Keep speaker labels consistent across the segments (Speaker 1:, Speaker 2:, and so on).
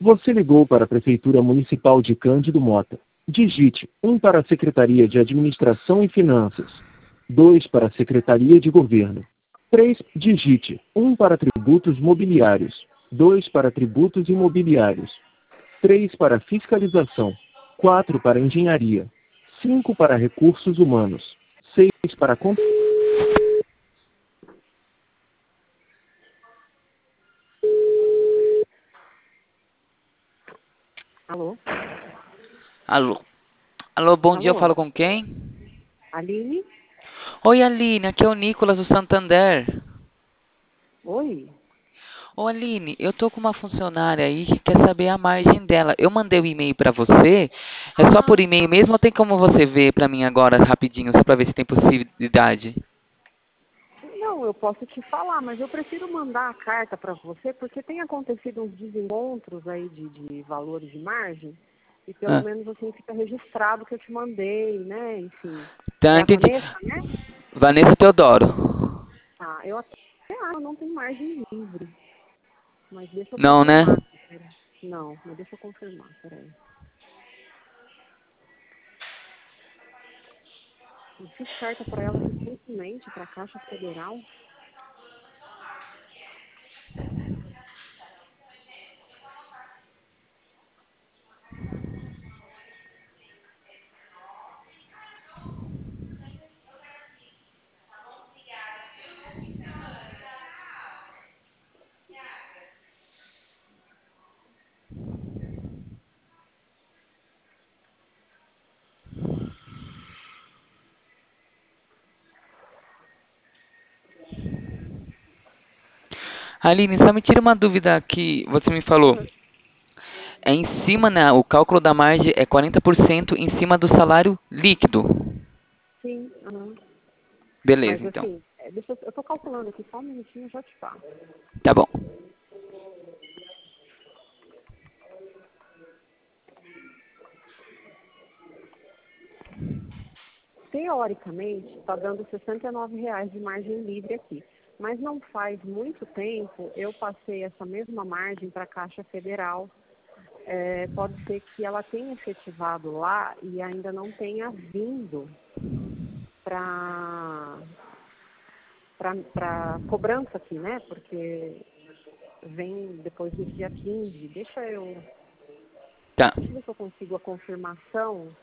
Speaker 1: Você ligou para a Prefeitura Municipal de Cândido Mota. Digite 1 para a Secretaria de Administração e Finanças. 2 para a Secretaria de Governo. 3. Digite 1 para tributos mobiliários. 2 para tributos imobiliários. 3 para fiscalização. 4 para engenharia. 5 para recursos humanos. 6 para...
Speaker 2: Alô?
Speaker 3: Alô? Alô, bom dia, eu
Speaker 2: Alô?
Speaker 3: falo com quem?
Speaker 2: Aline?
Speaker 3: Oi, Aline, aqui é o Nicolas do Santander.
Speaker 2: Oi?
Speaker 3: Ô, Aline, eu tô com uma funcionária aí que quer saber a margem dela. Eu mandei o e-mail pra você, é só por e-mail mesmo ou tem como você ver pra mim agora rapidinho, só pra ver se tem possibilidade?
Speaker 2: Não, eu posso te falar, mas eu prefiro mandar a carta para você porque tem acontecido uns desencontros aí de valores de margem e pelo
Speaker 3: Ah,
Speaker 2: menos assim fica registrado que eu te mandei, né? Enfim.
Speaker 3: tá,
Speaker 2: É a
Speaker 3: entendi.
Speaker 2: Vanessa, né?
Speaker 3: Vanessa Teodoro.
Speaker 2: Ah, eu até acho que não tem margem livre, mas deixa eu
Speaker 3: Não, né?
Speaker 2: confirmar. Peraí. Não, mas deixa eu confirmar, peraí. Eu fiz carta para ela recentemente, para a Caixa Federal.
Speaker 3: Aline, só me tira uma dúvida que você me falou. É em cima, né? O cálculo da margem é 40% em cima do salário líquido.
Speaker 2: Sim, aham.
Speaker 3: Beleza,
Speaker 2: Mas
Speaker 3: então.
Speaker 2: assim, eu estou calculando aqui, só um minutinho eu já te falo.
Speaker 3: Tá bom.
Speaker 2: Teoricamente, está dando R$ 69 de margem livre aqui. Mas não faz muito tempo, eu passei essa mesma margem para a Caixa Federal. Pode ser que ela tenha efetivado lá e ainda não tenha vindo para cobrança aqui, né? Porque vem depois do dia 15.
Speaker 3: Tá.
Speaker 2: Deixa eu ver se eu consigo a confirmação.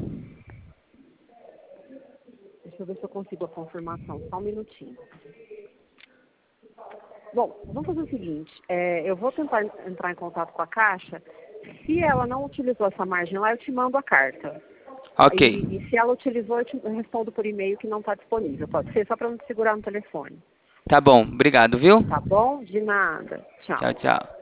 Speaker 2: Deixa eu ver se eu consigo a confirmação. Só um minutinho. Bom, vamos fazer o seguinte. Eu vou tentar entrar em contato com a Caixa. Se ela não utilizou essa margem lá, eu te mando a carta.
Speaker 3: Ok.
Speaker 2: E se ela utilizou, eu te respondo por e-mail que não está disponível. Pode ser só para não te segurar no telefone.
Speaker 3: Tá bom. Obrigado, viu?
Speaker 2: Tá bom? De nada.
Speaker 3: Tchau,
Speaker 2: Tchau.
Speaker 3: tchau.